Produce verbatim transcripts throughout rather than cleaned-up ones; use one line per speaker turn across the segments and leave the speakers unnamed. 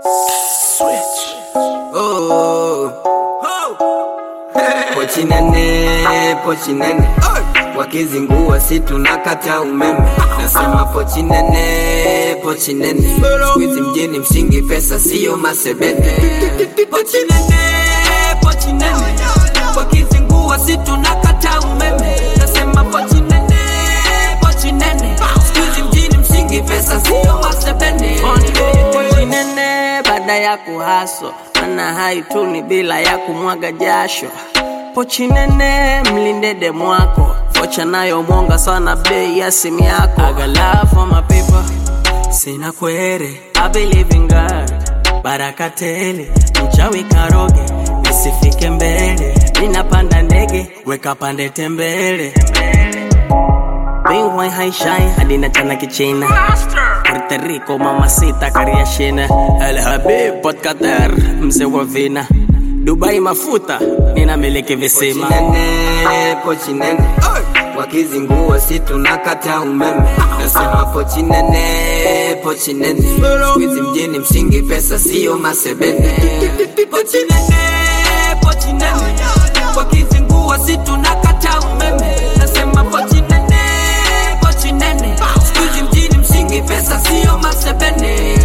Switch. Oh. Pochi nene, pochi nene. Wakizingua si tunakata umeme. Nasema pochi nene, pochi nene. Squeeze mjini mshingi pesa sio masebete. Pochi nene, pochi nene. Wakizingua si tunakata umeme. Nasema pochi nene, pochi nene. Squeeze mjini mshingi pesa sio masebete. Pochi nene baada ya kuhaso. Mana haituni bila ya kumwaga jasho. Pochi nene mlinde demu wako. Vocha nayo mwonga sana bei ya simu yako. I got love for my people, sina kwere. I believe in God, baraka tele. Mchawi karoge, nisifike mbele. Ninapanda ndege, weka pande tembele. Bing wine high shine, hadina chana kichina. Puerto Rico mamacita kariashina. El Habib Port Qatar, mzee wa vina. Dubai mafuta, nina miliki visima. Pochi nene, pochi nene. Wakizingua si tunakata umeme. Nasema pochi nene, pochi nene. Squeeze mjini mshingi pesa sio masebete. Pochi nene, pochi nene. Wakizingua si tunakata umeme. Nasema pochi nene, pochi nene. Squeeze mjini mshingi pesa sio masebete.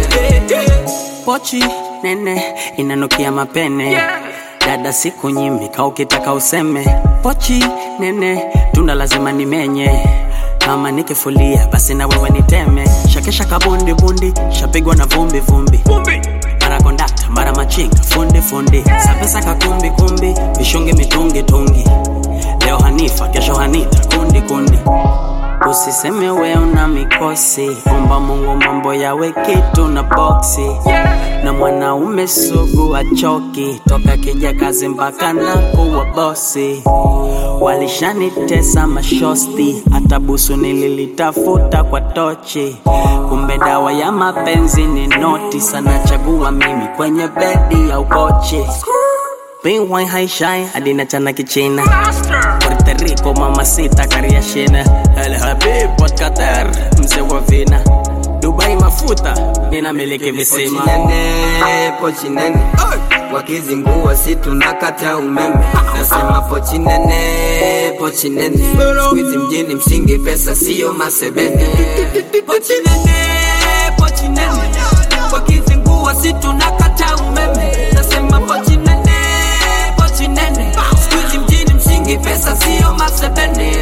Pochi nene inanukia mapene. Dada siku nyimi kaukitaka useme. Pochi nene tunda lazima nimenye. Kama nikifulia basi na wewe niteme. Shakesha kabundi bundi shapigwa na vumbi vumbi. Mara kondakta mara machinga fundi fundi. Sapesa kakumbi kumbi mishungi mitungi tungi. Leo Hanifa kesho Hanita kundi kundi. Usiseme we una mikosi. Omba Mungu mambo yawe kitu na boxi. Na mwanaume sugu achoki. Toka kija kazi mpaka na kuwa bosi. Walishanitesa mashosti. Hata busu nililitafuta kwa tochi. Kumbe dawa ya mapenzi ni noti. Sana chagua mimi kwenye bedi ya ukochi. Bing wine high shine, hadina chana kichina. Puerto Rico mamacita kariashina. El Habib Port Qatar, mzee wa vina. Dubai mafuta, nina miliki visima. Pochi nene, pochi nene. Wakizingua si tunakata umeme. Nasema pochi nene, pochi nene. Squeeze mjini mshingi pesa sio masebete. Pochi nene, pochi nene. Wakizingua si tunakata umeme. Nasema pochi nene, pochi nene. Squeeze mjini mshingi pesa sio masebete.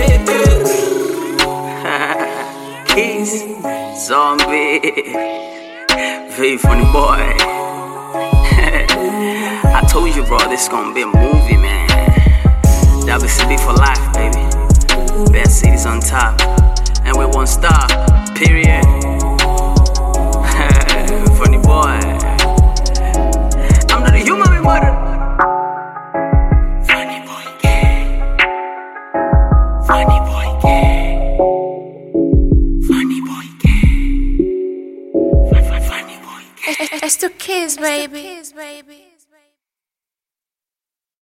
Keys, Zombie, very funny boy. I told you, bro, this gonna be a movie, man. W C B for life, baby. Best cities on top, and we won't stop. Period. Funny boy. I'm not a human, my mother. Funny boy, gay. Funny boy, gay. Funny boy, gay. Funny boy, gay.
It's the kids, baby.